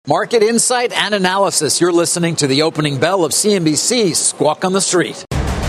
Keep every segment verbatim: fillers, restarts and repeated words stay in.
Market insight and analysis. You're listening to the opening bell of C N B C's Squawk on the Street.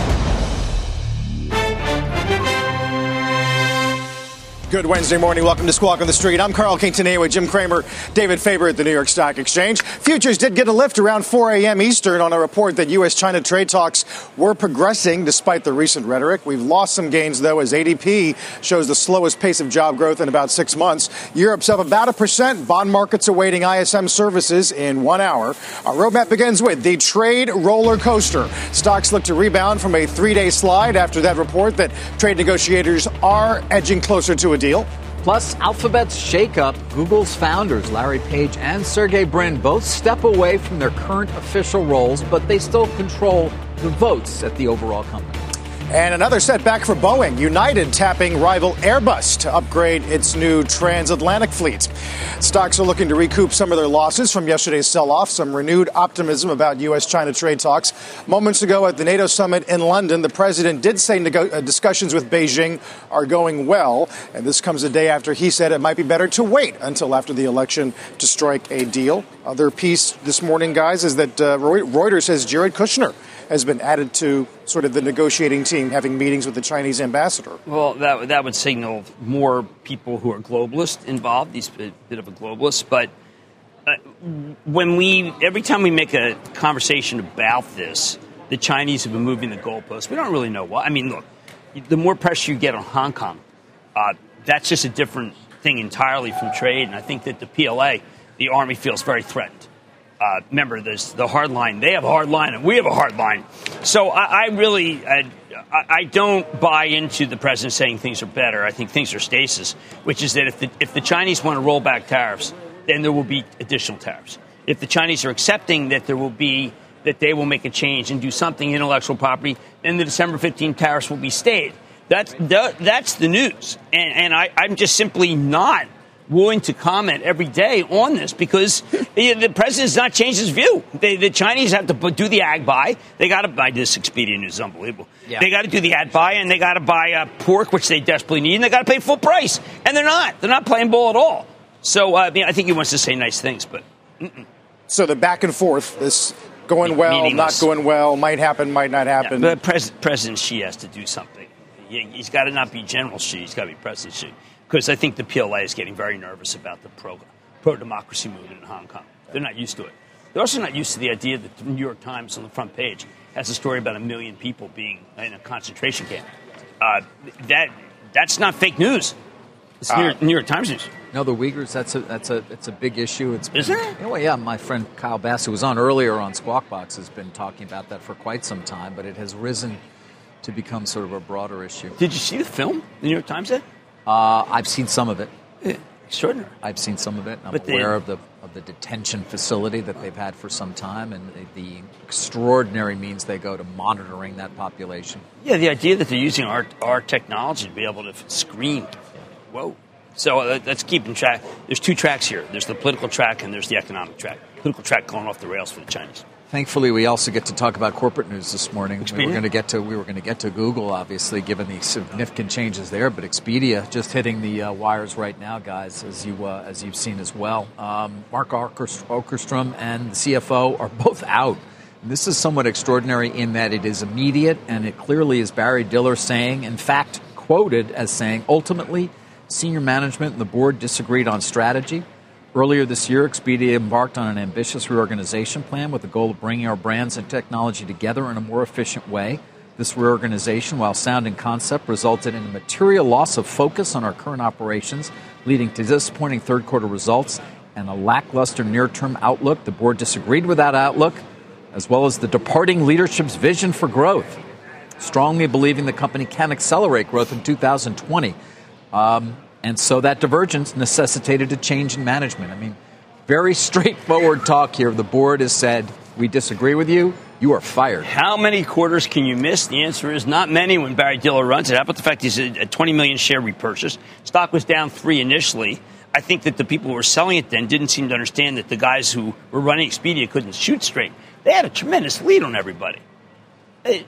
Good Wednesday morning. Welcome to Squawk on the Street. I'm Carl Quintanilla with Jim Cramer, David Faber at the New York Stock Exchange. Futures did get a lift around four a.m. Eastern on a report that U S China trade talks were progressing despite the recent rhetoric. We've lost some gains, though, as A D P shows the slowest pace of job growth in about six months. Europe's up about a percent. Bond markets awaiting I S M services in one hour. Our roadmap begins with the trade roller coaster. Stocks look to rebound from a three-day slide after that report that trade negotiators are edging closer to a deal. Plus, Alphabet's shakeup. Google's founders, Larry Page and Sergey Brin, both step away from their current official roles, but they still control the votes at the overall company. And another setback for Boeing. United tapping rival Airbus to upgrade its new transatlantic fleet. Stocks are looking to recoup some of their losses from yesterday's sell-off. Some renewed optimism about U S China trade talks. Moments ago at the NATO summit in London, the president did say nego- uh, discussions with Beijing are going well. And this comes a day after he said it might be better to wait until after the election to strike a deal. Other piece this morning, guys, is that uh, Reuters says Jared Kushner has been added to sort of the negotiating team, having meetings with the Chinese ambassador. Well, that that would signal more people who are globalists involved. He's a bit of a globalist. But uh, when we, every time we make a conversation about this, the Chinese have been moving the goalposts. We don't really know why. I mean, look, the more pressure you get on Hong Kong, uh, that's just a different thing entirely from trade. And I think that the P L A, the Army, feels very threatened. Uh, remember, there's the hard line. They have a hard line, and we have a hard line. So I, I really, I, I don't buy into the president saying things are better. I think things are stasis, which is that if the, if the Chinese want to roll back tariffs, then there will be additional tariffs. If the Chinese are accepting that there will be, that they will make a change and do something intellectual property, then the December fifteenth tariffs will be stayed. That's the, that's the news, and, and I, I'm just simply not willing to comment every day on this because the, the president's not changed his view. They, the Chinese have to do the ag buy. They got to buy this Expedia news is unbelievable. Yeah. They got to do the ad buy, and they got to buy uh, pork, which they desperately need, and they got to pay full price. And they're not. They're not playing ball at all. So uh, I mean, I think he wants to say nice things, but mm-mm. So the back and forth, this going well, not going well, might happen, might not happen. Yeah, but Pres- President Xi has to do something. He, he's got to not be General Xi. He's got to be President Xi. Because I think the P L A is getting very nervous about the pro, pro-democracy movement in Hong Kong. They're not used to it. They're also not used to the idea that the New York Times on the front page has a story about a million people being in a concentration camp. Uh, that that's not fake news. It's uh, New, York, New York Times news. No, the Uyghurs, that's a that's a it's a big issue. It's been, is it? You know, yeah, my friend Kyle Bass, who was on earlier on Squawk Box, has been talking about that for quite some time, but it has risen to become sort of a broader issue. Did you see the film the New York Times did? Uh, I've seen some of it. Yeah, extraordinary. I've seen some of it. I'm but aware they, of the of the detention facility that they've had for some time and the, the extraordinary means they go to monitoring that population. Yeah, the idea that they're using our our technology to be able to screen. Whoa. So uh, let's keep in track. There's two tracks here. There's the political track and there's the economic track. Political track going off the rails for the Chinese. Thankfully, we also get to talk about corporate news this morning. Expedia? We were going to get to we were going to get to Google, obviously, given the significant changes there. But Expedia just hitting the uh, wires right now, guys, as you uh, as you've seen as well. Um, Mark Okerstrom and the C F O are both out. And this is somewhat extraordinary in that it is immediate, and it clearly is Barry Diller saying, in fact, quoted as saying, ultimately, senior management and the board disagreed on strategy. Earlier this year, Expedia embarked on an ambitious reorganization plan with the goal of bringing our brands and technology together in a more efficient way. This reorganization, while sound in concept, resulted in a material loss of focus on our current operations, leading to disappointing third-quarter results and a lackluster near-term outlook. The board disagreed with that outlook, as well as the departing leadership's vision for growth, strongly believing the company can accelerate growth in two thousand twenty. Um, And so that divergence necessitated a change in management. I mean, very straightforward talk here. The board has said, we disagree with you. You are fired. How many quarters can you miss? The answer is not many when Barry Diller runs it. How about the fact he's a twenty million share repurchase? Stock was down three initially. I think that the people who were selling it then didn't seem to understand that the guys who were running Expedia couldn't shoot straight. They had a tremendous lead on everybody. They,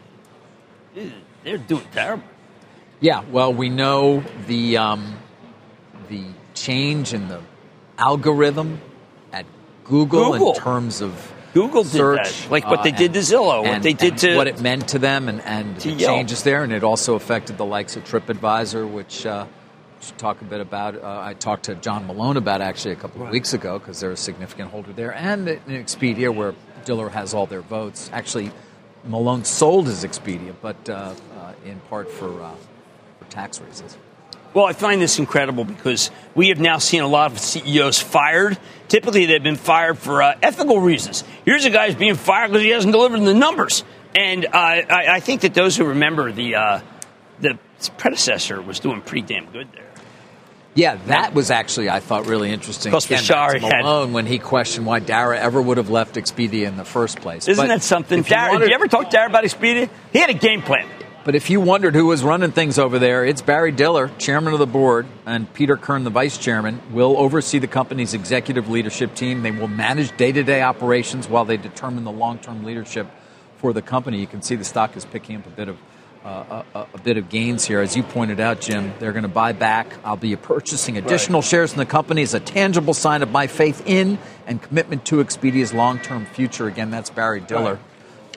they're doing terrible. Yeah, well, we know the... Um, the change in the algorithm at Google, Google. in terms of Google did search, that, like what they uh, did to Zillow, what and, they did and to what it meant to them, and, and the Yelp. changes there, and it also affected the likes of TripAdvisor, which uh, we should talk a bit about. Uh, I talked to John Malone about actually a couple of Right. weeks ago because they're a significant holder there, and in Expedia, where Diller has all their votes. Actually, Malone sold his Expedia, but uh, uh, in part for uh, for tax reasons. Well, I find this incredible because we have now seen a lot of C E Os fired. Typically, they've been fired for uh, ethical reasons. Here's a guy who's being fired because he hasn't delivered the numbers. And uh, I, I think that those who remember the uh, the predecessor was doing pretty damn good there. Yeah, that was actually, I thought, really interesting. Plus, Again, Bashar back to had- Malone when he questioned why Dara ever would have left Expedia in the first place. Isn't But that something? if you Dara, wanted- did you ever talk to Dara about Expedia? He had a game plan. But if you wondered who was running things over there, it's Barry Diller, chairman of the board, and Peter Kern, the vice chairman, will oversee the company's executive leadership team. They will manage day-to-day operations while they determine the long-term leadership for the company. You can see the stock is picking up a bit of uh, a, a bit of gains here. As you pointed out, Jim, they're going to buy back. I'll be purchasing additional Right. shares in the company as a tangible sign of my faith in and commitment to Expedia's long-term future. Again, that's Barry Diller. Right.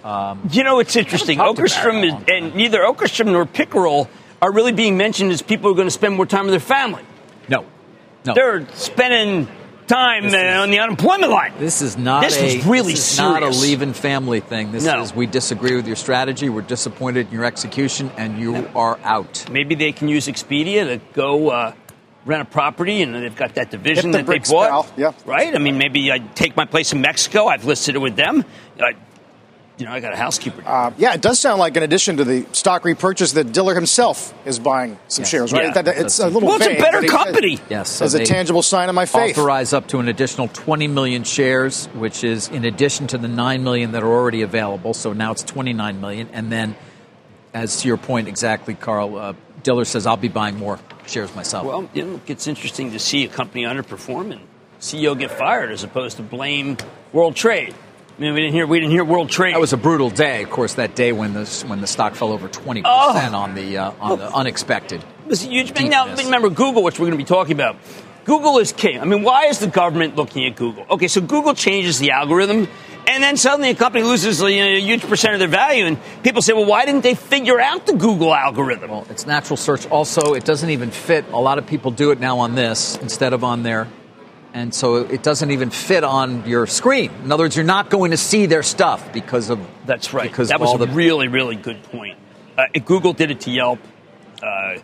You know, it's interesting. talked to Barry Okerstrom in a is, long time. and neither Okerstrom nor Pickerel are really being mentioned as people who are going to spend more time with their family. No, no. They're spending time This uh, is- on the unemployment line. This is not This a is really this is not a serious. leave-in family thing. This No. is we disagree with your strategy. We're disappointed in your execution, and you are out. Maybe they can use Expedia to go uh, rent a property, and they've got that division Hit the that they bricks, bought. pal. Yeah. Right? I mean, maybe I take my place in Mexico. I've listed it with them. I, you know, I got a housekeeper. Uh, yeah, it does sound like, in addition to the stock repurchase, that Diller himself is buying some Yes. shares, right? Yeah. That, that- it's a little Well, it's a vague, better but he- company. Yes, so as a they tangible sign of my faith. Authorize up to an additional twenty million shares, which is in addition to the nine million that are already available. So now it's twenty-nine million. And then, as to your point exactly, Carl, uh, Diller says I'll be buying more shares myself. Well, you know, it's interesting to see a company underperform and C E O get fired as opposed to blame World Trade. I mean, we didn't hear we didn't hear World Trade. That was a brutal day, of course. That day when the when the stock fell over twenty percent Oh. on the uh, on the unexpected. It was a huge thing. Now, Deepness. remember Google, which we're going to be talking about. Google is king. I mean, why is the government looking at Google? Okay, so Google changes the algorithm, and then suddenly a company loses you know, a huge percent of their value, and people say, well, why didn't they figure out the Google algorithm? Well, it's natural search. Also, it doesn't even fit. A lot of people do it now on this instead of on their, and so it doesn't even fit on your screen. In other words, you're not going to see their stuff because of That's right. Because that of was all a the really, really good point. Uh, Google did it to Yelp. Uh,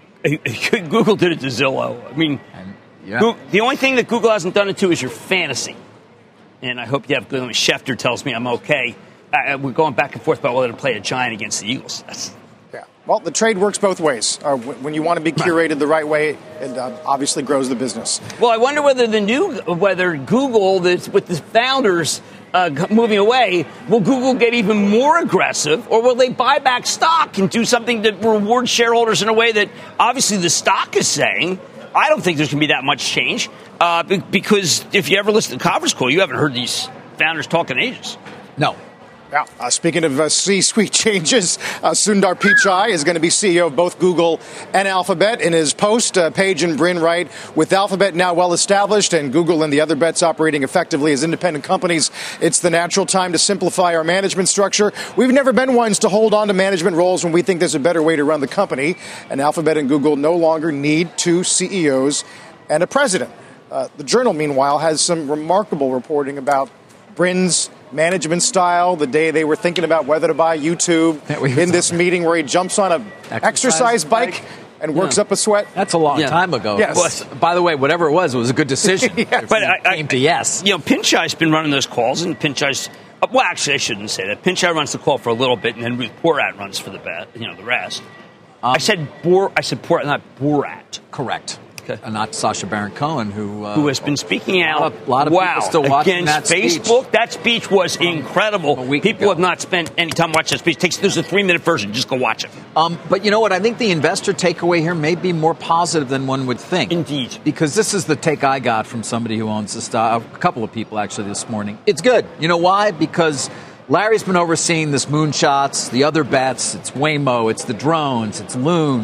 Google did it to Zillow. I mean, and, yeah. Goo- the only thing that Google hasn't done it to is your fantasy. And I hope you have good. Schefter tells me I'm okay. Uh, we're going back and forth about whether to play a giant against the Eagles. That's, Yeah. Well, the trade works both ways. Uh, w- when you want to be curated the right way, it uh, obviously grows the business. well, I wonder whether the new, whether Google, that's with the founders uh, g- moving away, will Google get even more aggressive, or will they buy back stock and do something that rewards shareholders in a way that obviously the stock is saying? I don't think there's going to be that much change uh, be- because if you ever listen to the conference call, you haven't heard these founders talk in ages. no. Yeah. Uh, speaking of uh, C-suite changes, uh, Sundar Pichai is going to be C E O of both Google and Alphabet. In his post, uh, Page and Brin write, with Alphabet now well established and Google and the other bets operating effectively as independent companies, it's the natural time to simplify our management structure. We've never been ones to hold on to management roles when we think there's a better way to run the company. And Alphabet and Google no longer need two C E Os and a president. Uh, the Journal, meanwhile, has some remarkable reporting about Brin's management style, the day they were thinking about whether to buy YouTube, Yeah, we in this saw that. meeting where he jumps on a exercise, Exercise bike, bike. and works Yeah. up a sweat. That's a long Yeah. time ago. Yes. Well, by the way, whatever it was, it was a good decision. Yes. But I, I came to yes. You know, Pinchai's been running those calls, and Pinchai's. Uh, well, actually, I shouldn't say that. Pinchai runs the call for a little bit, and then Ruth Porat runs for the bat. You know, the rest. I said Bor. I said Porat, not Borat. Correct. Okay. And not Sacha Baron Cohen, who uh, Who has been speaking out? A lot of, lot of wow, people still watching against that speech. Facebook. That speech was incredible. a week People ago. have not spent any time watching that speech. It takes there's a three minute version. Just go watch it. Um, but you know what? I think the investor takeaway here may be more positive than one would think. Indeed. Because this is the take I got from somebody who owns the stock, a couple of people actually this morning. It's good. You know why? Because Larry's been overseeing this moonshots, the other bets. It's Waymo, it's the drones, it's Loon.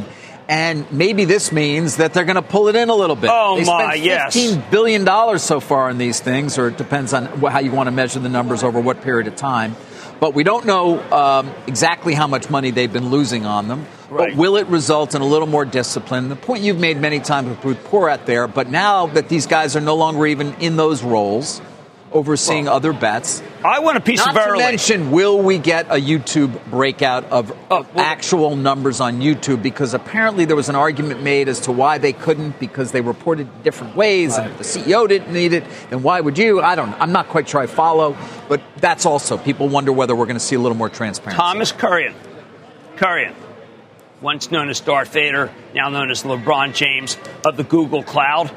And maybe this means that they're going to pull it in a little bit. Oh, they my, spent yes. fifteen billion dollars so far on these things, or it depends on how you want to measure the numbers over what period of time. But we don't know um, exactly how much money they've been losing on them. Right. But will it result in a little more discipline? The point you've made many times with Ruth Porat there, but now that these guys are no longer even in those roles, overseeing well, other bets. I want a piece Not of Verily. Not to mention, will we get a YouTube breakout of, oh, of well, actual numbers on YouTube? Because apparently there was an argument made as to why they couldn't, because they reported different ways, right. And if the C E O didn't need it, then why would you? I don't. I'm not quite sure I follow, but that's also people wonder whether we're going to see a little more transparency. Thomas Kurian, Kurian, once known as Darth Vader, now known as LeBron James of the Google Cloud.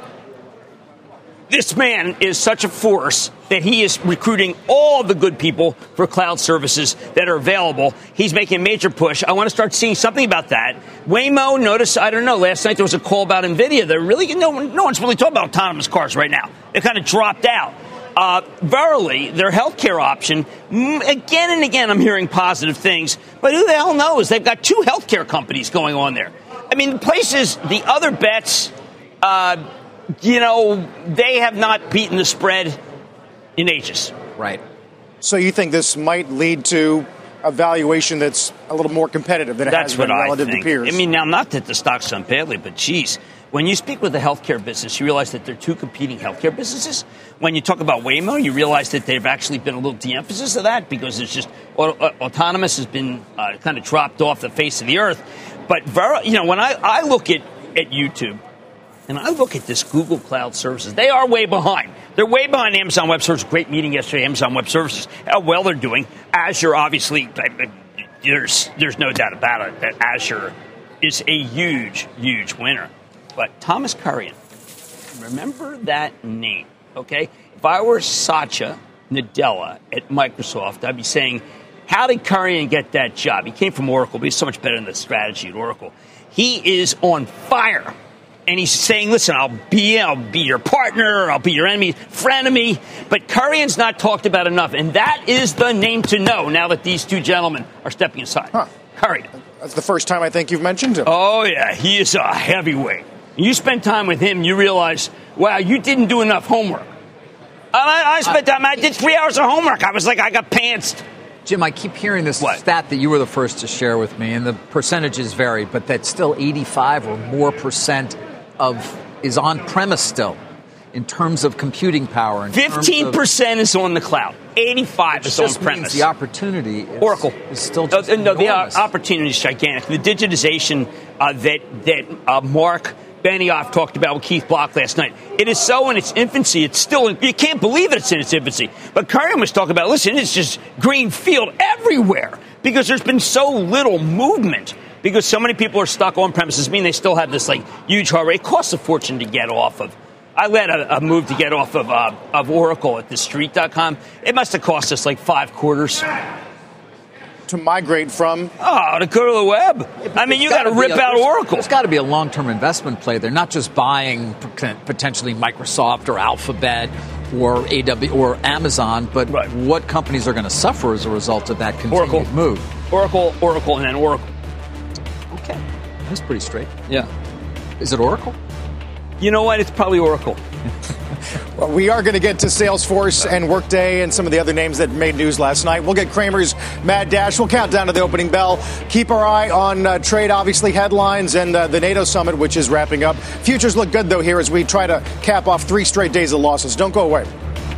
This man is such a force that he is recruiting all the good people for cloud services that are available. He's making a major push. I want to start seeing something about that. Waymo, notice, I don't know, last night there was a call about NVIDIA. They're really, no, no one's really talking about autonomous cars right now. They kind of dropped out. Uh, Verily, their healthcare option, again and again I'm hearing positive things, but who the hell knows? They've got two healthcare companies going on there. I mean, the places, the other bets, uh, you know, they have not beaten the spread in ages. Right. So you think this might lead to a valuation that's a little more competitive than it that's has been relative I think. to peers? I mean, now, not that the stock's done badly, but geez, when you speak with the healthcare business, you realize that they're two competing healthcare businesses. When you talk about Waymo, you realize that they've actually been a little de-emphasis of that because it's just autonomous has been uh, kind of dropped off the face of the earth. But, you know, when I, I look at, at YouTube, and I look at this Google Cloud Services, they are way behind. They're way behind Amazon Web Services. Great meeting yesterday, Amazon Web Services. How well they're doing. Azure, obviously, there's there's no doubt about it that Azure is a huge, huge winner. But Thomas Kurian, remember that name, okay? If I were Satya Nadella at Microsoft, I'd be saying, how did Kurian get that job? He came from Oracle, but he's so much better in the strategy at Oracle. He is on fire. And he's saying, listen, I'll be I'll be your partner, I'll be your enemy, frenemy. But Kurian's not talked about enough. And that is the name to know now that these two gentlemen are stepping aside. Huh. Kurian. That's the first time I think you've mentioned him. Oh, yeah. He is a heavyweight. You spend time with him, you realize, wow, you didn't do enough homework. I, I spent time, I did three hours of homework. I was like, I got pantsed. Jim, I keep hearing this what? stat that you were the first to share with me, and the percentages vary, but that still eighty-five or more percent of is on-premise still in terms of computing power. fifteen percent is on the cloud. eighty-five is on-premise. The opportunity is, Oracle. is still just uh, No, the uh, enormous. opportunity is gigantic. The digitization uh, that, that uh, Mark Benioff talked about with Keith Block last night, it is so in its infancy. It's still, you can't believe it's in its infancy. But Kurian was talking about, listen, it's just green field everywhere because there's been so little movement. Because so many people are stuck on premises, I mean they still have this like huge heart rate. It costs a fortune to get off of. I led a, a move to get off of uh, of Oracle at the street dot com. It must have cost us like five quarters. To migrate from? Oh, to go to the web. Yeah, I mean, you got to rip a, out Oracle. There's got to be a long-term investment play. They're not just buying potentially Microsoft or Alphabet or A W or Amazon, but right. What companies are going to suffer as a result of that continued Oracle. move? Oracle, Oracle, and then Oracle. Okay. That's pretty straight. Yeah. Is it Oracle? You know what? It's probably Oracle. Well, we are going to get to Salesforce and Workday and some of the other names that made news last night. We'll get Cramer's Mad Dash. We'll count down to the opening bell. Keep our eye on uh, trade, obviously, headlines and uh, the NATO summit, which is wrapping up. Futures look good, though, here as we try to cap off three straight days of losses. Don't go away.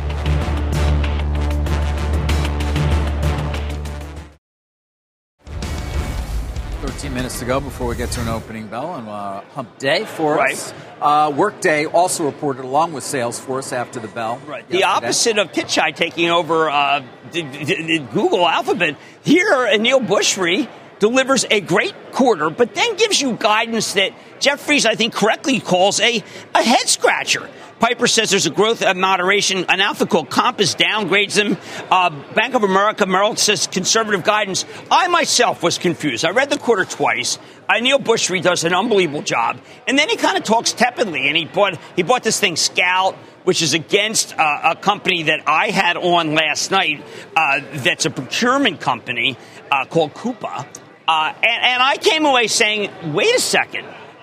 thirteen minutes to go before we get to an opening bell on uh, hump day for right. us. Uh, Workday also reported along with Salesforce after the bell. Right. The opposite of Pichai taking over uh, the, the, the Google Alphabet. Here, Aneel Bhusri delivers a great quarter, but then gives you guidance that Jeffries, I think, correctly calls a, a head-scratcher. Piper says there's a growth of moderation. An outfit called Compass downgrades them. Uh, Bank of America, Merrill says conservative guidance. I myself was confused. I read the quarter twice. Aneel Bhusri does an unbelievable job. And then he kind of talks tepidly, and he bought he bought this thing, Scout, which is against uh, a company that I had on last night uh, that's a procurement company uh, called Coupa. Uh, and, and I came away saying, wait a second.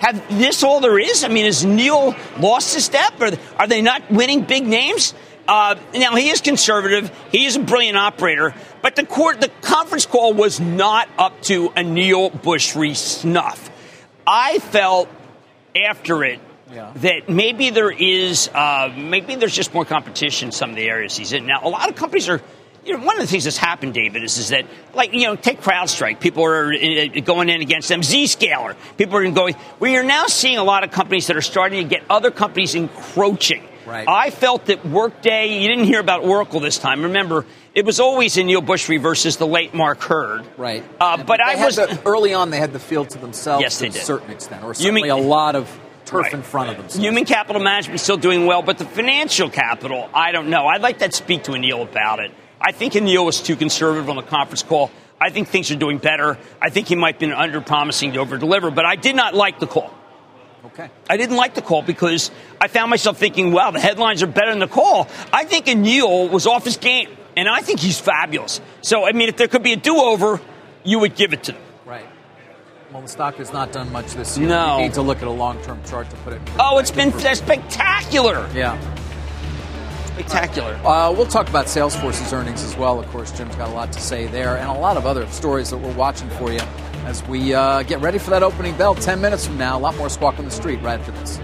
have this all there is? I mean, has Neil lost a step? Or are they not winning big names? Uh, now, he is conservative. He is a brilliant operator. But the court, the conference call was not up to a Neil Bushry snuff. I felt after it yeah. that maybe there is, uh, maybe there's just more competition in some of the areas he's in. Now, a lot of companies are, you know, one of the things that's happened, David, is, is that, like, you know, take CrowdStrike. People are uh, going in against them. Zscaler. People are going, we are now seeing a lot of companies that are starting to get other companies encroaching. Right. I felt that Workday, you didn't hear about Oracle this time. Remember, it was always in Neil Bushry versus the late Mark Hurd. Right. Uh, but I was the, early on, they had the field to themselves yes, to they a did. certain extent, or certainly mean, a lot of turf right. in front of themselves. Human capital management is still doing well, but the financial capital, I don't know. I'd like to speak to Anil about it. I think Anil was too conservative on the conference call. I think things are doing better. I think he might have been under-promising to over-deliver, but I did not like the call. Okay. I didn't like the call because I found myself thinking, wow, the headlines are better than the call. I think Anil was off his game, and I think he's fabulous. So, I mean, if there could be a do-over, you would give it to them. Right. Well, the stock has not done much this year. No. You need to look at a long-term chart to put it in Oh, it's been spectacular. Yeah. Spectacular. Uh, we'll talk about Salesforce's earnings as well. Of course, Jim's got a lot to say there, and a lot of other stories that we're watching for you as we uh, get ready for that opening bell ten minutes from now. A lot more Squawk on the Street right after this.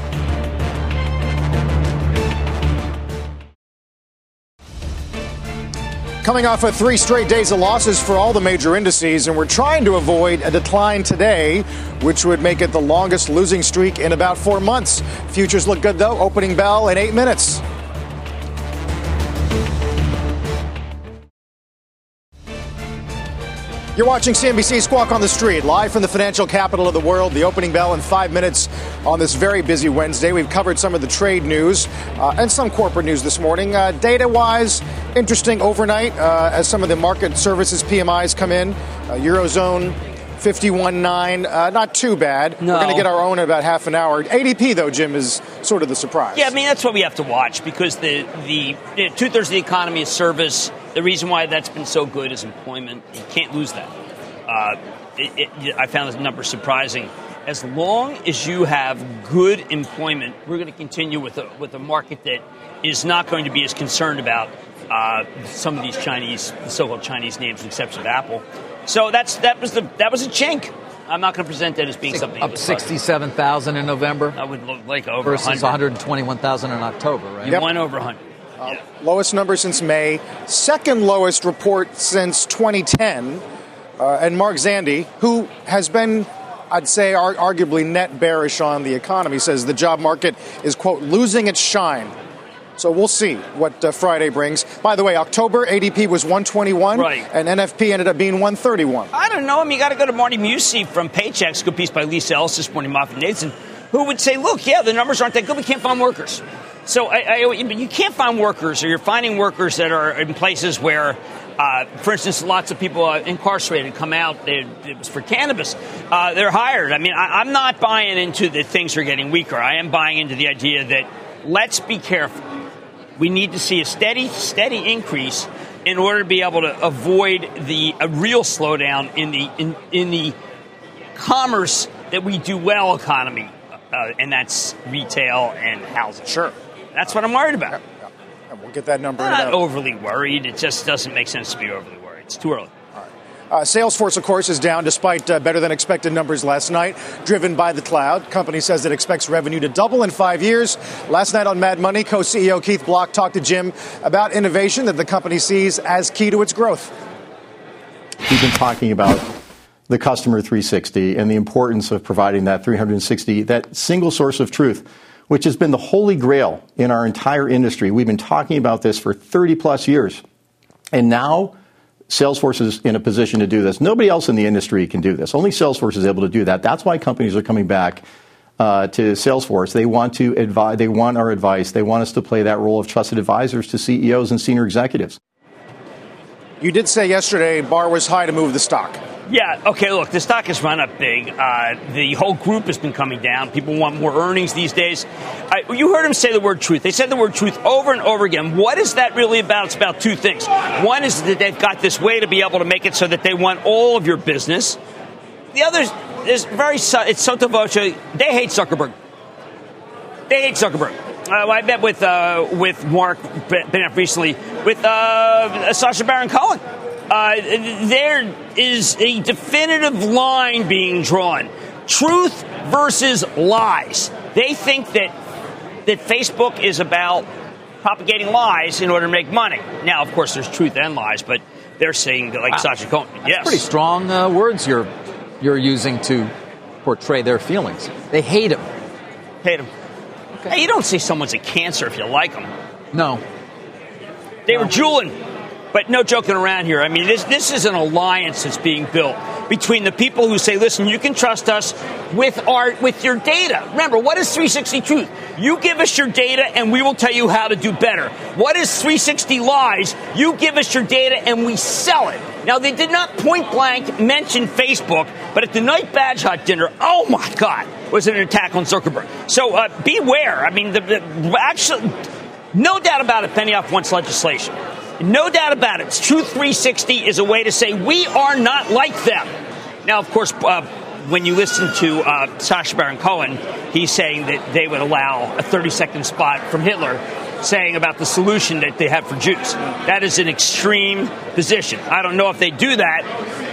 Coming off of three straight days of losses for all the major indices, and we're trying to avoid a decline today, which would make it the longest losing streak in about four months. Futures look good, though. Opening bell in eight minutes. You're watching C N B C Squawk on the Street, live from the financial capital of the world. The opening bell in five minutes on this very busy Wednesday. We've covered some of the trade news uh, and some corporate news this morning. Uh, data-wise, interesting overnight uh, as some of the market services P M Is come in. Uh, Eurozone fifty-one point nine, uh, not too bad. No. We're going to get our own in about half an hour. A D P, though, Jim, is sort of the surprise. Yeah, I mean, that's what we have to watch because the, the you know, two-thirds of the economy is service. The reason why that's been so good is employment. You can't lose that. Uh, it, it, I found this number surprising. As long as you have good employment, we're going to continue with a, with a market that is not going to be as concerned about uh, some of these Chinese, so-called Chinese names, with the exception of Apple. So that's that was the that was a chink. I'm not going to present that as being something up sixty-seven thousand in November. That would look like over versus one hundred. one hundred twenty-one thousand in October, right? You Yep. went over one hundred. Uh, yeah. Lowest number since May, second lowest report since twenty ten. Uh, and Mark Zandi, who has been, I'd say, ar- arguably net bearish on the economy, says the job market is, quote, losing its shine. So we'll see what uh, Friday brings. By the way, October, A D P was one twenty-one, right. And N F P ended up being one thirty-one. I don't know. I mean, you got to go to Marty Musi from Paychecks, good piece by Lisa Ellis this morning, MoffettNathanson, who would say, look, yeah, the numbers aren't that good. We can't find workers. So I, I, you can't find workers, or you're finding workers that are in places where, uh, for instance, lots of people uh, incarcerated come out. They, it was for cannabis. Uh, they're hired. I mean, I, I'm not buying into that things are getting weaker. I am buying into the idea that let's be careful. We need to see a steady, steady increase in order to be able to avoid the a real slowdown in the in, in the commerce that we do well economy, uh, and that's retail and housing. Sure. That's what I'm worried about. Yeah, yeah. And we'll get that number. I'm in not about. overly worried. It just doesn't make sense to be overly worried. It's too early. Uh, Salesforce, of course, is down despite uh, better than expected numbers last night, driven by the cloud. Company says it expects revenue to double in five years. Last night on Mad Money, co-C E O Keith Block talked to Jim about innovation that the company sees as key to its growth. We've been talking about the customer three sixty and the importance of providing that three sixty, that single source of truth, which has been the holy grail in our entire industry. We've been talking about this for thirty plus years. And now Salesforce is in a position to do this. Nobody else in the industry can do this. Only Salesforce is able to do that. That's why companies are coming back uh, to Salesforce. They want to advise, they want our advice. They want us to play that role of trusted advisors to C E Os and senior executives. You did say yesterday bar was high to move the stock. Yeah, okay, look, the stock has run up big. Uh, the whole group has been coming down. People want more earnings these days. Uh, you heard them say the word truth. They said the word truth over and over again. What is that really about? It's about two things. One is that they've got this way to be able to make it so that they want all of your business. The other, is very, it's sotto voce. They hate Zuckerberg. They hate Zuckerberg. Uh, I met with uh, with Mark Bennett recently with uh, Sacha Baron Cohen. Uh, there is a definitive line being drawn: truth versus lies. They think that that Facebook is about propagating lies in order to make money. Now, of course, there's truth and lies, but they're saying that, like wow. Sacha Cohen. That's yes, pretty strong uh, words you're you're using to portray their feelings. They hate him. Hate him. Okay. Hey, you don't say someone's a cancer if you like them. No. They no. were drooling. But no joking around here. I mean, this this is an alliance that's being built between the people who say, listen, you can trust us with our with your data. Remember, what is three sixty Truth? You give us your data and we will tell you how to do better. What is three sixty Lies? You give us your data and we sell it. Now, they did not point blank mention Facebook, but at the night badge hut dinner, oh my God, was it an attack on Zuckerberg. So uh, beware. I mean, the, the actually, no doubt about it, Benioff wants legislation. No doubt about it. Truth three sixty is a way to say we are not like them. Now, of course, uh, when you listen to uh, Sacha Baron Cohen, he's saying that they would allow a thirty-second spot from Hitler saying about the solution that they have for Jews. That is an extreme position. I don't know if they do that.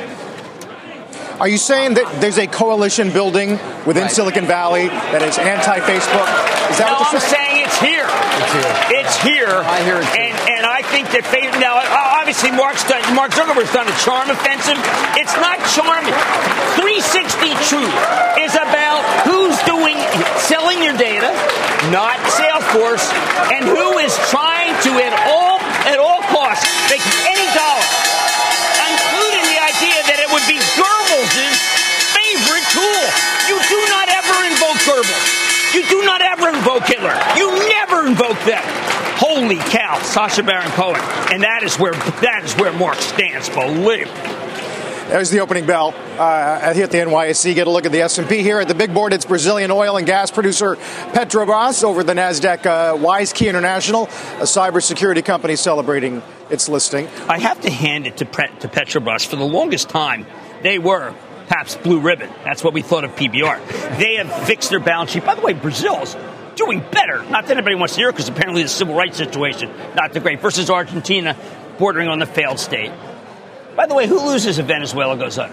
Are you saying that there's a coalition building within right. Silicon Valley that is anti-Facebook? Is that no, what you're I'm saying? saying it's here. It's here. It's here. I hear it too. And, and I think that Facebook, now, obviously, Mark's done, Mark Zuckerberg's done a charm offensive. It's not charming. three sixty Truth is about who's doing, selling your data, not Salesforce, and who is trying to, at all, at all costs, make any dollar, including the idea that it would be Goebbels' favorite tool. You do not ever invoke Goebbels. You do not ever invoke Hitler. You never invoke them. Holy cow, Sacha Baron Cohen. And that is where that is where Mark stands, believe me. There's the opening bell uh, here at the N Y S E. Get a look at the S and P here. At the big board, it's Brazilian oil and gas producer Petrobras. Over the NASDAQ, uh, WiseKey International, a cybersecurity company celebrating its listing. I have to hand it to, Pet- to Petrobras. For the longest time, they were perhaps blue ribbon. That's what we thought of P B R. They have fixed their balance sheet. By the way, Brazil's doing better. Not that anybody wants to hear, because apparently the civil rights situation, not the great, versus Argentina, bordering on the failed state. By the way, who loses if Venezuela goes under?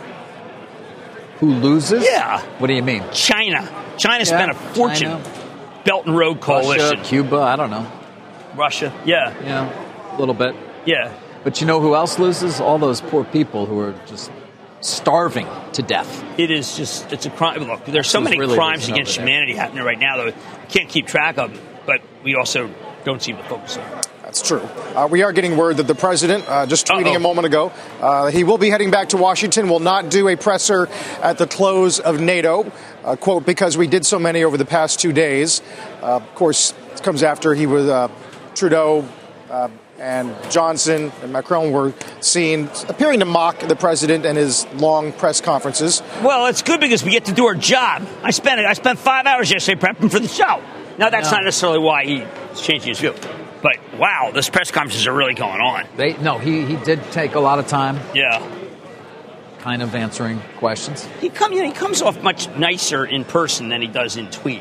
Who loses? Yeah. What do you mean? China. China yeah, spent a fortune. China. Belt and Road Coalition. Russia, Cuba, I don't know. Russia, yeah. Yeah, a little bit. Yeah. But you know who else loses? All those poor people who are just starving to death. It is just, it's a crime. Look, there's so many really crimes against humanity happening right now that we can't keep track of, but we also don't seem to focus on it. That's true. Uh, we are getting word that the president, uh, just tweeting Uh-oh. a moment ago, uh, he will be heading back to Washington, will not do a presser at the close of NATO, uh, quote, because we did so many over the past two days. Uh, of course, it comes after he was, uh, Trudeau uh, and Johnson and Macron were seen appearing to mock the president and his long press conferences. Well, it's good because we get to do our job. I spent I spent five hours yesterday prepping for the show. Now, that's no. not necessarily why he's changing his view. But, wow, those press conferences are really going on. They, no, he, he did take a lot of time. Yeah. Kind of answering questions. He, come, you know, he comes off much nicer in person than he does in tweet.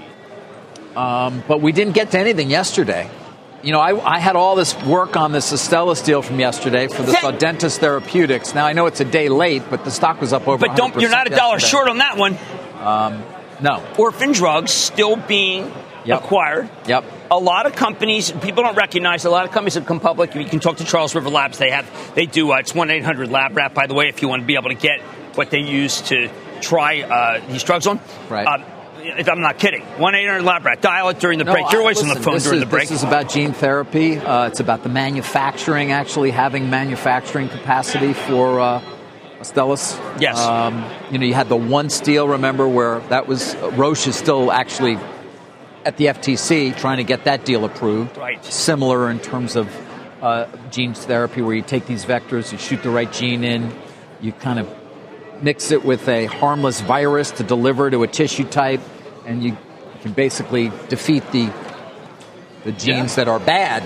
Um, but we didn't get to anything yesterday. You know, I, I had all this work on this Astellas deal from yesterday for the Audentes Therapeutics. Now, I know it's a day late, but the stock was up over But don't, you're not a dollar yesterday. short on that one. Um, no. Orphan drugs still being yep. acquired. Yep. A lot of companies, people don't recognize, a lot of companies have come public. You can talk to Charles River Labs. They have, they do, uh, it's one eight hundred lab rat, by the way, if you want to be able to get what they use to try uh, these drugs on. Right. Uh, I'm not kidding. one eight hundred lab rat. Dial it during the no, break. You're always listen, on the phone during is, the break. This is about gene therapy. Uh, it's about the manufacturing, actually having manufacturing capacity for uh, Astellas. Yes. Um, you know, you had the once deal, remember, where that was, uh, Roche is still actually at the F T C trying to get that deal approved. Right. Similar in terms of uh, gene therapy, where you take these vectors, you shoot the right gene in, you kind of mix it with a harmless virus to deliver to a tissue type, and you can basically defeat the the genes yeah. that are bad.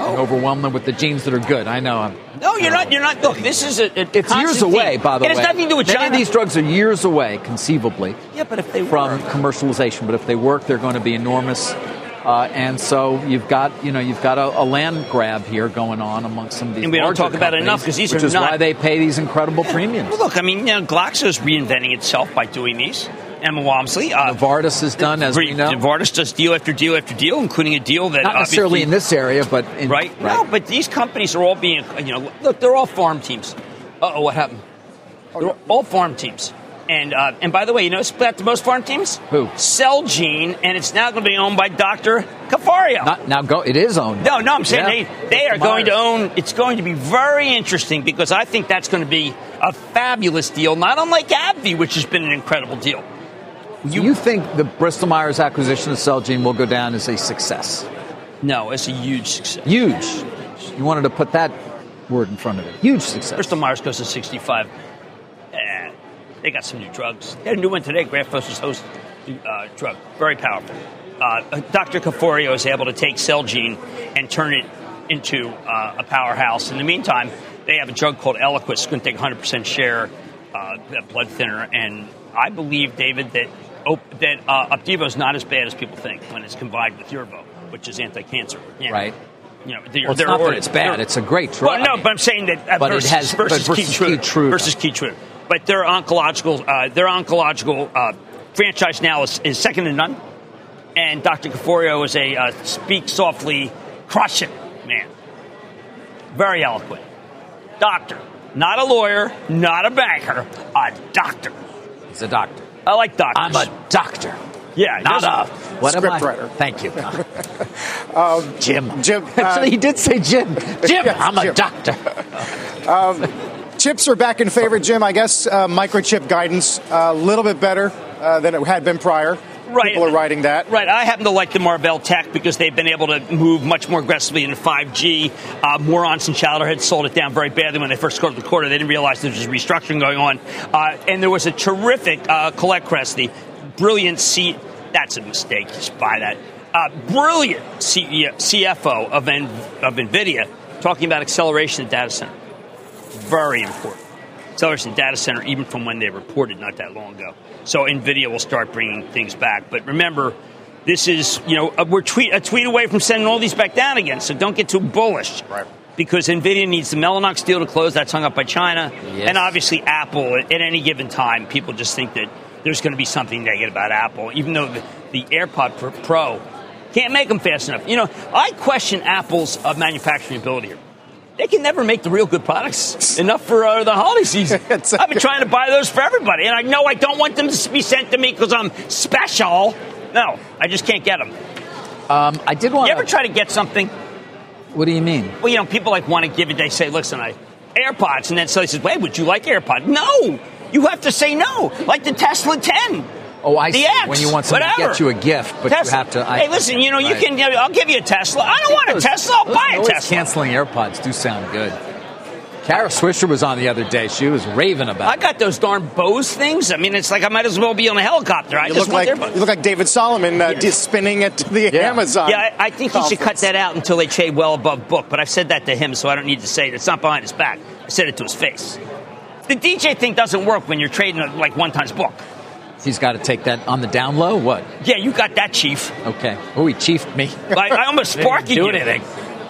and overwhelm them with the genes that are good. I know. I'm, no, you're not. You're not. Look, this is a. a it's years away, thing. by the it way. It has nothing to do with Many China. of these drugs are years away, conceivably. Yeah, but if they from work. commercialization, but if they work, they're going to be enormous. Uh, and so you've got, you know, you've got a, a land grab here going on amongst some of these. And we don't talk about it enough because these which are is not, why they pay these incredible premiums. Well, look, I mean, you know, Glaxo's reinventing itself by doing these. Emma Walmsley. Uh, Novartis is done, as we know. Novartis does deal after deal after deal, including a deal that not necessarily in this area, but in, right? right. No, but these companies are all being, you know, look, they're all farm teams. Uh oh, what happened? They're all farm teams. And uh, and by the way, you know who split out the most farm teams? Who? Celgene, and it's now going to be owned by Doctor Caforio. Not, now go. It is owned. No, no, I'm saying yeah. they they are going to own. It's going to be very interesting because I think that's going to be a fabulous deal, not unlike AbbVie, which has been an incredible deal. You, you think the Bristol Myers acquisition of Celgene will go down as a success? No, it's a huge success. Huge. You wanted to put that word in front of it. Huge success. Bristol Myers goes to sixty-five. Eh, they got some new drugs. They had a new one today, Graft-versus host uh, drug. Very powerful. Uh, Doctor Caforio is able to take Celgene and turn it into uh, a powerhouse. In the meantime, they have a drug called Eliquis. It's going to take one hundred percent share, uh, that blood thinner. And I believe, David, that oh, that uh, Opdivo is not as bad as people think when it's combined with Yervo, which is anti-cancer. Yeah. Right. You know, they're, well, it's they're not or, that it's bad. It's a great drug. Well, no, but I'm saying that uh, but versus, it has, versus, but versus Keytruda, Keytruda. versus Keytruda. But their oncological, uh, their oncological uh, franchise now is, is second to none. And Doctor Caforio is a uh, speak softly, crush it man. Very eloquent. Doctor. Not a lawyer, not a banker, a doctor. He's a doctor. I like doctors. I'm a doctor. Yeah, not a what script writer. Thank you. um, Jim. Jim. Uh, Actually, he did say Jim. Jim, yes, I'm Jim. a doctor. um, chips are back in favor, Jim. I guess uh, microchip guidance a little bit better uh, than it had been prior. Right. People are writing that. Right. I happen to like the Marvell Tech because they've been able to move much more aggressively into five G. Uh, Morons and Chowder had sold it down very badly when they first started the quarter. They didn't realize there was restructuring going on. Uh, and there was a terrific uh, Colette Cresty, brilliant C. That's a mistake. Just buy that. Uh, brilliant C- C F O of, N- of NVIDIA talking about acceleration of data center. Very important. Acceleration data center, even from when they reported not that long ago. So NVIDIA will start bringing things back. But remember, this is, you know, we're tweet, a tweet away from sending all these back down again. So don't get too bullish. Right. Because NVIDIA needs the Mellanox deal to close. That's hung up by China. Yes. And obviously Apple, at, at any given time, people just think that there's going to be something negative about Apple, even though the, the AirPod Pro can't make them fast enough. You know, I question Apple's uh, manufacturing ability here. They can never make the real good products enough for uh, the holiday season. I've been trying to buy those for everybody, and I know I don't want them to be sent to me because I'm special. No, I just can't get them. Um, I did want. You ever try to get something? What do you mean? Well, you know, people like want to give it. They say, "Listen, I AirPods," and then somebody says, "Wait, would you like AirPods?" No, you have to say no. Like the Tesla ten. Oh, I the see. X, when you want someone whatever. to get you a gift, but Tesla. you have to. I, hey, listen, you know, right. you can. You know, I'll give you a Tesla. I don't want a those, Tesla. I'll buy a noise Tesla. Canceling AirPods do sound good. Kara Swisher was on the other day. She was raving about I got those darn Bose things. I mean, it's like I might as well be on a helicopter. I You just look want like their you look like David Solomon uh, Yes. spinning at the Yeah. Amazon. Yeah, I, I think he should cut conference. that out until they trade well above book. But I've said that to him, so I don't need to say it. It's not behind his back. I said it to his face. The D J thing doesn't work when you're trading a, like one times book. He's got to take that on the down low. What? Yeah, you got that, Chief. Okay. Oh, he chiefed me. Like, I almost sparked you. Do anything.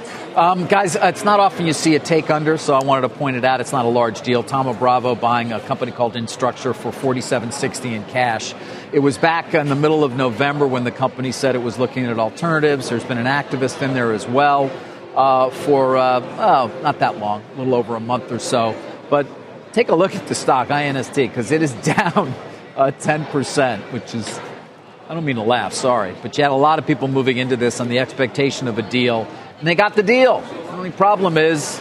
Um, guys, it's not often you see a take under, so I wanted to point it out. It's not a large deal. Thoma Bravo buying a company called Instructure for forty-seven sixty in cash. It was back in the middle of November when the company said it was looking at alternatives. There's been an activist in there as well uh, for, uh, oh, not that long, a little over a month or so. But take a look at the stock, I N S T, because it is down uh, ten percent, which is, I don't mean to laugh, sorry. But you had a lot of people moving into this on the expectation of a deal. And they got the deal. The only problem is,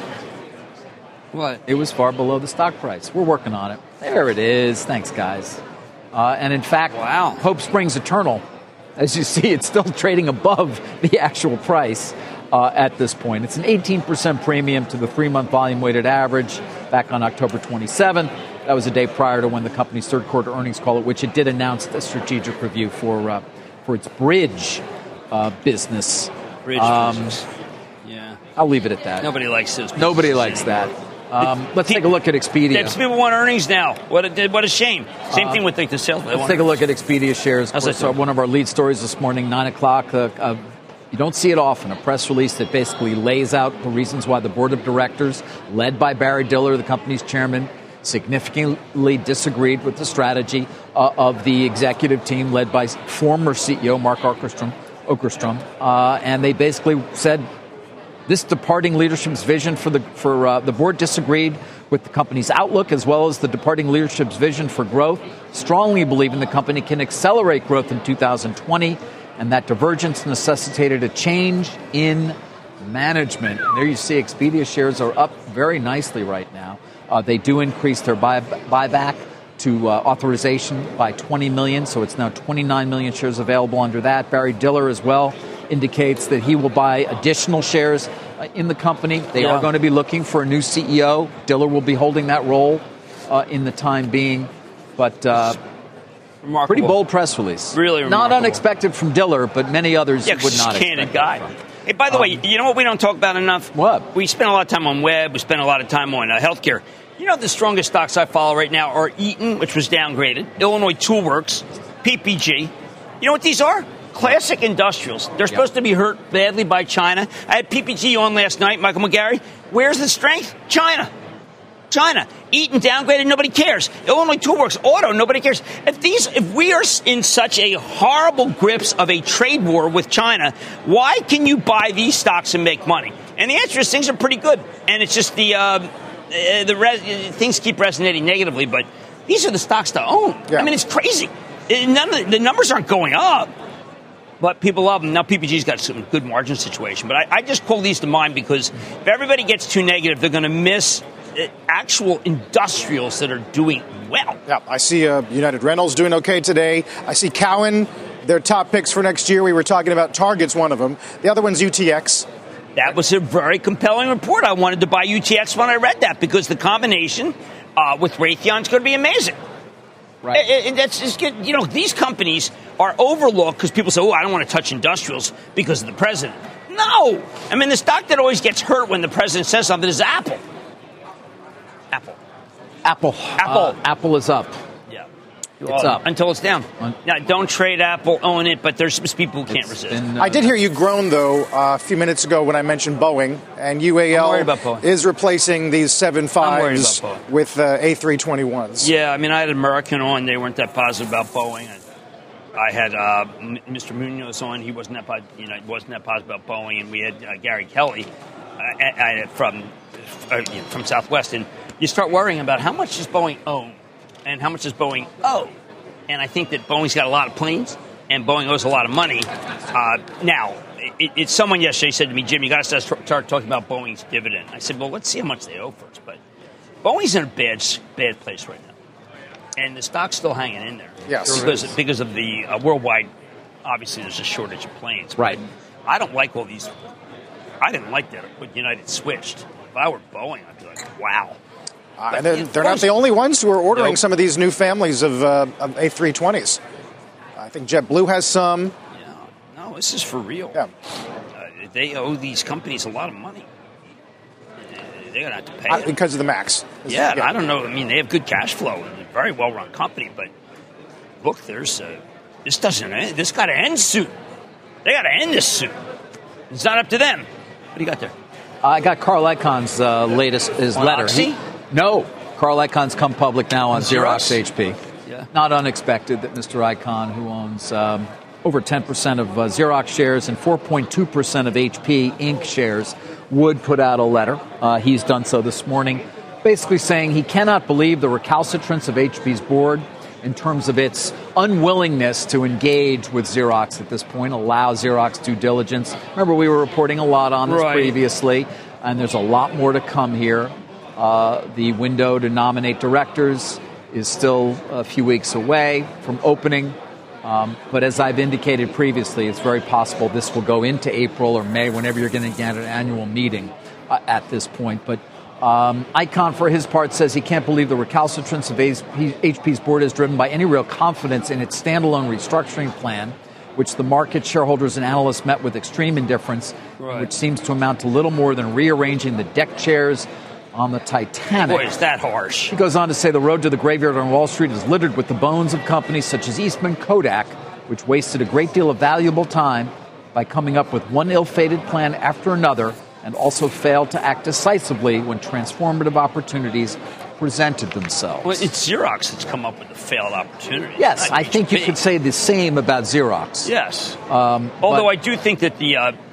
What? it was far below the stock price. We're working on it. There it is. Thanks, guys. Uh, and in fact, Wow. Hope Springs Eternal, as you see, it's still trading above the actual price uh, at this point. It's an eighteen percent premium to the three-month volume-weighted average back on October twenty-seventh. That was a day prior to when the company's third-quarter earnings call, at which it did announce a strategic review for uh, for its bridge uh, business. Bridge Um, business. Yeah. I'll leave it at that. Nobody likes those. Nobody likes that. Um, let's take a look at Expedia. People want earnings now. What a, what a shame. Same uh, thing with like, the sales. Let's take a look at Expedia shares. Of course, one of our lead stories this morning, nine o'clock. Uh, uh, you don't see it often, a press release that basically lays out the reasons why the board of directors, led by Barry Diller, the company's chairman, significantly disagreed with the strategy uh, of the executive team led by former C E O Mark Okerstrom. Okerstrom uh, and they basically said, this departing leadership's vision for the for uh, the board disagreed with the company's outlook as well as the departing leadership's vision for growth, strongly believing the company can accelerate growth in two thousand twenty, and that divergence necessitated a change in management. And there you see Expedia shares are up very nicely right now. Uh, they do increase their buy, buyback to uh, authorization by twenty million, so it's now twenty-nine million shares available under that. Barry Diller as well indicates that he will buy additional shares uh, in the company. They yeah. are going to be looking for a new C E O. Diller will be holding that role uh, in the time being. But uh, pretty bold press release. Really remarkable. Not unexpected from Diller, but many others yeah, would not candid expect guy. that from. Hey, by the um, way, you know what we don't talk about enough? What? We spend a lot of time on web. We spend a lot of time on uh, healthcare. You know the strongest stocks I follow right now are Eaton, which was downgraded, Illinois Toolworks, P P G. You know what these are? Classic industrials. They're supposed yep. to be hurt badly by China. I had P P G on last night, Michael McGarry. Where's the strength? China. China. Eaton downgraded, nobody cares. Illinois Toolworks, auto, nobody cares. If these, if we are in such a horrible grips of a trade war with China, why can you buy these stocks and make money? And the answer is things are pretty good. And it's just the uh, the res- things keep resonating negatively, but these are the stocks to own. Yeah. I mean, it's crazy. None of the, the numbers aren't going up. But people love them. Now, P P G's got some good margin situation. But I, I just call these to mind because if everybody gets too negative, they're going to miss actual industrials that are doing well. Yeah, I see uh, United Rentals doing okay today. I see Cowen, their top picks for next year. We were talking about Target's one of them. The other one's U T X. That was a very compelling report. I wanted to buy U T X when I read that because the combination uh, with Raytheon is going to be amazing. Right. And that's just good. You know, these companies are overlooked because people say, oh, I don't want to touch industrials because of the president. No. I mean, the stock that always gets hurt when the president says something is Apple. Apple. Apple. Apple. Uh, Apple is up. Yeah. It's well, up. Until it's down. Un- now, don't trade Apple, own it, but there's people who can't it's resist. Been, uh, I did hear you groan, though, uh, a few minutes ago when I mentioned Boeing, and U A L is replacing these seven fives with uh, A three twenty-ones. Yeah, I mean, I had American on. They weren't that positive about Boeing. I had uh, Mister Munoz on. He wasn't that positive, you know, wasn't that positive about Boeing. And we had uh, Gary Kelly uh, from uh, from Southwest. And you start worrying about how much does Boeing own and how much does Boeing owe. And I think that Boeing's got a lot of planes, and Boeing owes a lot of money. Uh, now, it, it, someone yesterday said to me, Jim, you got to start, start talking about Boeing's dividend. I said, well, let's see how much they owe first. But Boeing's in a bad bad place right now, and the stock's still hanging in there. Yes, because because of the uh, worldwide. Obviously, there's a shortage of planes. Right. I don't like all these. I didn't like that when United switched. If I were Boeing, I'd be like, wow. Uh, and they're, they're not the only ones who are ordering nope. some of these new families of, uh, of A three twenties. I think JetBlue has some. Yeah. No, this is for real. Yeah. Uh, they owe these companies a lot of money. They're going to have to pay uh, because of the MAX. Yeah, yeah, I don't know. I mean, they have good cash flow and a very well-run company. But look, there's uh, this doesn't end. This got to end soon. They got to end this soon. It's not up to them. What do you got there? I got Carl Icahn's uh, latest his on letter. Oxy? He, no, Carl Icahn's come public now on Xerox, Xerox H P. Yeah. Not unexpected that Mister Icahn, who owns um, over ten percent of uh, Xerox shares and four point two percent of H P Incorporated shares, would put out a letter. Uh, he's done so this morning, basically saying he cannot believe the recalcitrance of H P's board in terms of its unwillingness to engage with Xerox at this point, allow Xerox due diligence. Remember, we were reporting a lot on this right. previously, and there's a lot more to come here. Uh, the window to nominate directors is still a few weeks away from opening. Um, but as I've indicated previously, it's very possible this will go into April or May, whenever you're going to get an annual meeting uh, at this point. But um, Icahn, for his part, says he can't believe the recalcitrance of H P's board is driven by any real confidence in its standalone restructuring plan, which the market, shareholders, and analysts met with extreme indifference, right. which seems to amount to little more than rearranging the deck chairs on the Titanic. Boy, is that harsh. He goes on to say the road to the graveyard on Wall Street is littered with the bones of companies such as Eastman Kodak, which wasted a great deal of valuable time by coming up with one ill-fated plan after another and also failed to act decisively when transformative opportunities presented themselves. Well, it's Xerox that's come up with the failed opportunity. Yes, I think you could say the same about Xerox. Yes. Um, Although but, I do think that the uh,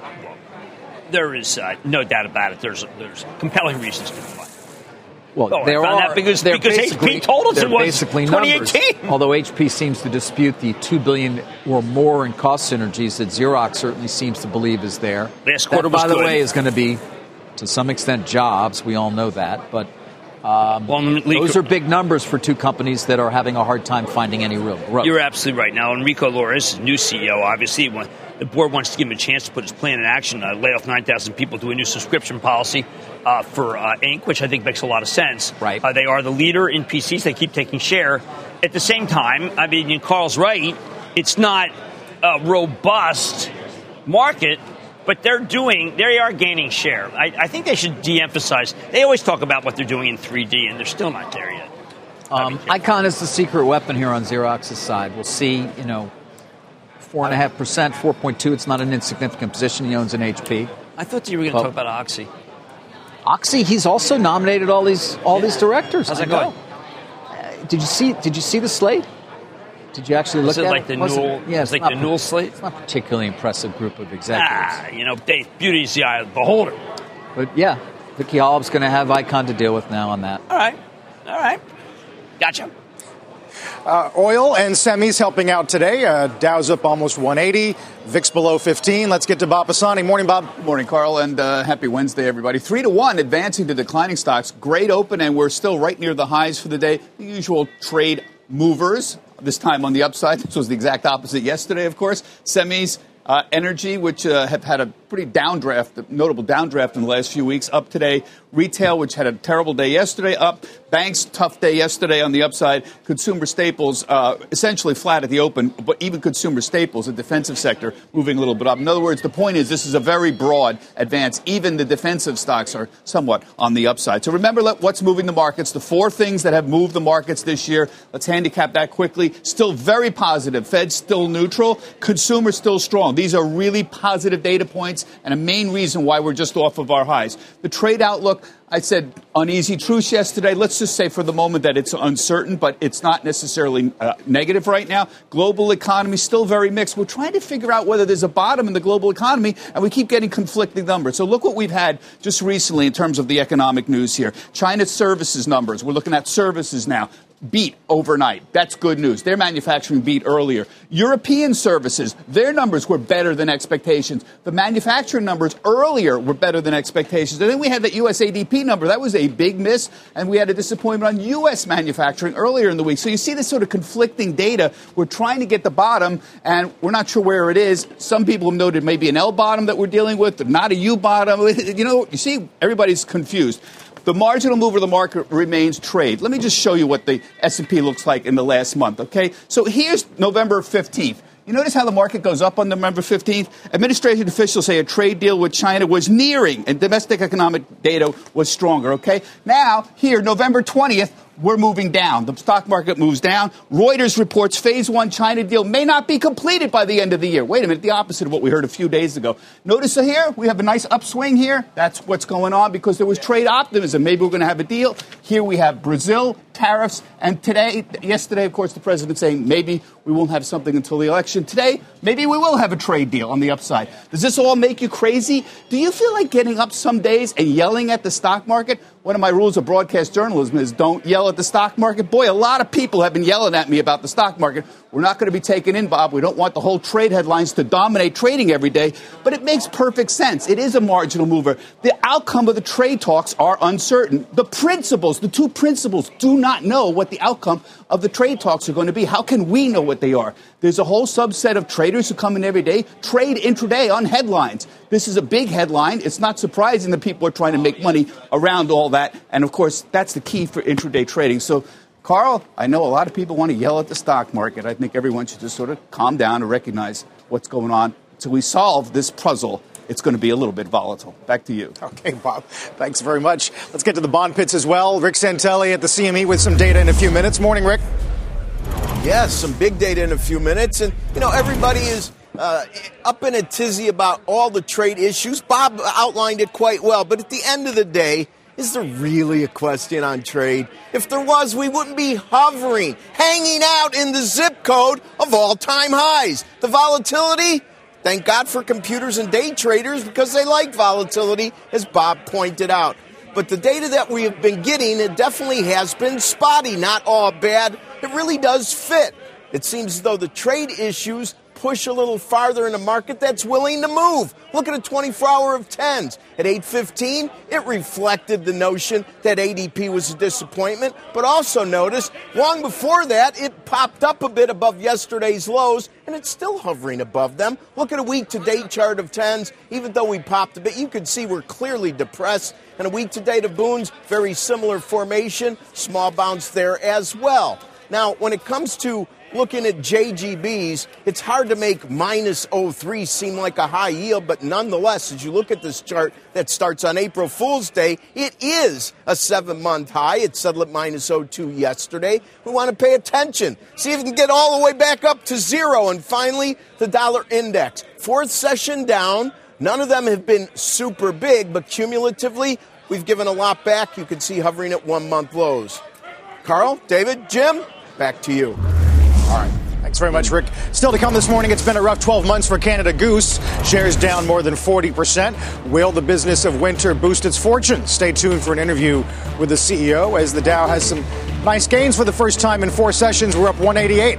there is uh, no doubt about it. There's there's compelling reasons to buy. Well, oh, there I found are that because because H P told us it was basically twenty eighteen. Numbers, although H P seems to dispute the two billion dollars or more in cost synergies that Xerox certainly seems to believe is there. Last quarter that, by was the good. way, is going to be to some extent jobs. We all know that, but. Um, well, those are big numbers for two companies that are having a hard time finding any real growth. You're absolutely right. Now, Enrico Lores, new C E O, obviously, when the board wants to give him a chance to put his plan in action, uh, lay off nine thousand people, do a new subscription policy uh, for uh, Inc, which I think makes a lot of sense. Right. Uh, they are the leader in P Cs. They keep taking share. At the same time, I mean, Carl's right. It's not a robust market. But they're doing, they are gaining share. I, I think they should de-emphasize. They always talk about what they're doing in three D, and they're still not there yet. Um, Icon is the secret weapon here on Xerox's side. We'll see, you know, four point five percent, four point two. It's not an insignificant position. He owns an H P. I thought you were going to talk about Oxy. Oxy, he's also nominated all these all yeah. these directors. How's that going? Uh, did you see? Did you see the slate? Did you actually look it at like it? The was Newell, it? Yeah, it's like not, the Newell slate? It's not a particularly impressive group of executives. Ah, you know, they, beauty is the eye of the beholder. But yeah, Vicky Hollop's going to have Icon to deal with now on that. All right. All right. Gotcha. Uh, oil and semis helping out today. Uh, Dow's up almost one eighty. V I X below fifteen. Let's get to Bob Pisani. Morning, Bob. Morning, Carl, and uh, happy Wednesday, everybody. Three to one, advancing to declining stocks. Great open, and we're still right near the highs for the day. The usual trade movers. This time on the upside. This was the exact opposite yesterday, of course. Semis, uh, energy, which uh, have had a pretty downdraft, notable downdraft in the last few weeks, up today. Retail, which had a terrible day yesterday, up. Banks, tough day yesterday on the upside. Consumer staples, uh, essentially flat at the open, but even consumer staples, the defensive sector, moving a little bit up. In other words, the point is this is a very broad advance. Even the defensive stocks are somewhat on the upside. So remember what's moving the markets, the four things that have moved the markets this year. Let's handicap that quickly. Still very positive. Fed still neutral. Consumer still strong. These are really positive data points and a main reason why we're just off of our highs. The trade outlook, I said uneasy truce yesterday. Let's just say for the moment that it's uncertain, but it's not necessarily uh, negative right now. Global economy still very mixed. We're trying to figure out whether there's a bottom in the global economy, and we keep getting conflicting numbers. So look what we've had just recently in terms of the economic news here. China's services numbers. We're looking at services now. Beat overnight. That's good news. Their manufacturing beat earlier. European services, their numbers were better than expectations. The manufacturing numbers earlier were better than expectations. And then we had that U S A D P number. That was a big miss. And we had a disappointment on U S manufacturing earlier in the week. So you see this sort of conflicting data. We're trying to get the bottom, and we're not sure where it is. Some people have noted maybe an L bottom that we're dealing with, not a U bottom. You know, you see, everybody's confused. The marginal mover of the market remains trade. Let me just show you what the S and P looks like in the last month, okay? So here's November fifteenth. You notice how the market goes up on November fifteenth? Administration officials say a trade deal with China was nearing, and domestic economic data was stronger, okay? Now, here, November twentieth, we're moving down. The stock market moves down. Reuters reports phase one China deal may not be completed by the end of the year. Wait a minute, the opposite of what we heard a few days ago. Notice here, we have a nice upswing here. That's what's going on because there was trade optimism. Maybe we're going to have a deal. Here we have Brazil, tariffs, and today, yesterday, of course, the president saying maybe we won't have something until the election. Today, maybe we will have a trade deal on the upside. Does this all make you crazy? Do you feel like getting up some days and yelling at the stock market? One of my rules of broadcast journalism is don't yell at the stock market. Boy, a lot of people have been yelling at me about the stock market. We're not going to be taken in, Bob. We don't want the whole trade headlines to dominate trading every day. But it makes perfect sense. It is a marginal mover. The outcome of the trade talks are uncertain. The principals, the two principals, do not know what the outcome of the trade talks are going to be. How can we know what they are? There's a whole subset of traders who come in every day, trade intraday on headlines. This is a big headline. It's not surprising that people are trying to make money around all that. And, of course, that's the key for intraday trading. So, Carl, I know a lot of people want to yell at the stock market. I think everyone should just sort of calm down and recognize what's going on. Until we solve this puzzle, it's going to be a little bit volatile. Back to you. Okay, Bob. Thanks very much. Let's get to the bond pits as well. Rick Santelli at the C M E with some data in a few minutes. Morning, Rick. Yes, some big data in a few minutes. And, you know, everybody is uh, up in a tizzy about all the trade issues. Bob outlined it quite well. But at the end of the day, is there really a question on trade? If there was, we wouldn't be hovering, hanging out in the zip code of all-time highs. The volatility, thank God for computers and day traders because they like volatility, as Bob pointed out. But the data that we have been getting, it definitely has been spotty, not all bad. It really does fit. It seems as though the trade issues push a little farther in a market that's willing to move. Look at a twenty-four hour of tens. At eight fifteen, it reflected the notion that A D P was a disappointment, but also notice, long before that, it popped up a bit above yesterday's lows, and it's still hovering above them. Look at a week-to-date chart of tens. Even though we popped a bit, you can see we're clearly depressed. And a week-to-date of boons, very similar formation, small bounce there as well. Now, when it comes to looking at J G Bs, it's hard to make minus oh three seem like a high yield, but nonetheless, as you look at this chart that starts on April Fool's Day, it is a seven-month high. It settled at minus oh two yesterday. We want to pay attention, see if we can get all the way back up to zero. And finally, the dollar index. Fourth session down. None of them have been super big, but cumulatively, we've given a lot back. You can see hovering at one-month lows. Carl, David, Jim, back to you. All right. Thanks very much, Rick. Still to come this morning, it's been a rough twelve months for Canada Goose. Shares down more than forty percent. Will the business of winter boost its fortune? Stay tuned for an interview with the C E O as the Dow has some nice gains for the first time in four sessions. We're up one eighty-eight.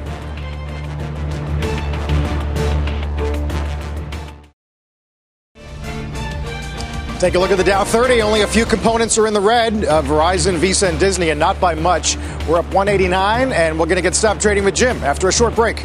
Take a look at the Dow thirty. Only a few components are in the red. Uh, Verizon, Visa, and Disney, and not by much. We're up one eighty-nine, and we're going to get stopped trading with Jim after a short break.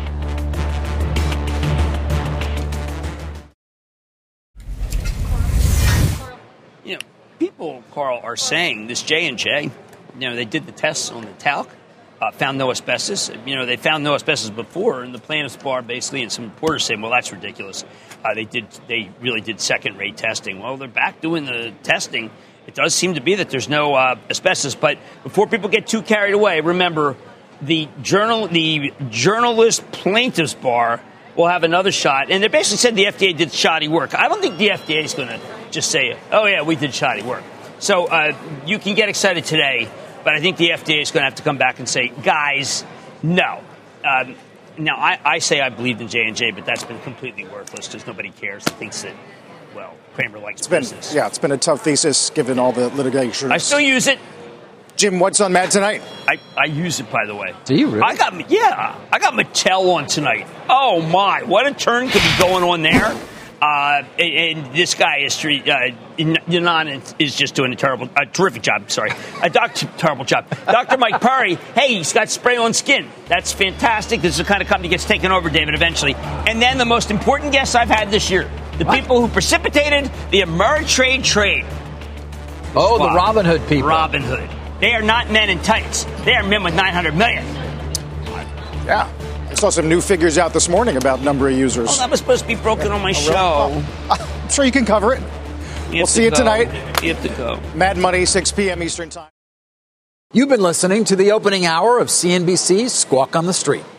You know, people, Carl, are saying this J and J, you know, they did the tests on the talc, uh, found no asbestos. You know, they found no asbestos before, and the plaintiffs bar basically, and some reporters saying, well, that's ridiculous. Uh, they did. They really did second-rate testing. Well, they're back doing the testing. It does seem to be that there's no uh, asbestos. But before people get too carried away, remember the journal, the journalist plaintiffs bar will have another shot, and they basically said the F D A did shoddy work. I don't think the F D A is going to just say, "Oh yeah, we did shoddy work." So uh, you can get excited today, but I think the F D A is going to have to come back and say, "Guys, no." Um, Now, I, I say I believed in J and J, but that's been completely worthless because nobody cares. Thinks that, well, Kramer likes it's been, business. Yeah, it's been a tough thesis given all the litigation. I still use it. Jim, what's on Mad tonight? I, I use it, by the way. Do you really? I got, yeah, I got Mattel on tonight. Oh, my. What a turn could be going on there. Uh, and, and this guy is, uh, Yanan is just doing a terrible, a terrific job. Sorry, a doctor, terrible job. Doctor Mike Perry, hey, he's got spray on skin. That's fantastic. This is the kind of company that gets taken over, David, eventually. And then the most important guests I've had this year, the what? people who precipitated the Ameritrade trade. Oh, Wow. the Robin Hood people. Robin Hood. They are not men in tights. They are men with nine hundred million. Yeah. I saw some new figures out this morning about number of users. Oh, that was supposed to be broken on my show. I'm sure you can cover it. We'll see you tonight. You have to go. Mad Money, six p.m. Eastern Time. You've been listening to the opening hour of C N B C's Squawk on the Street.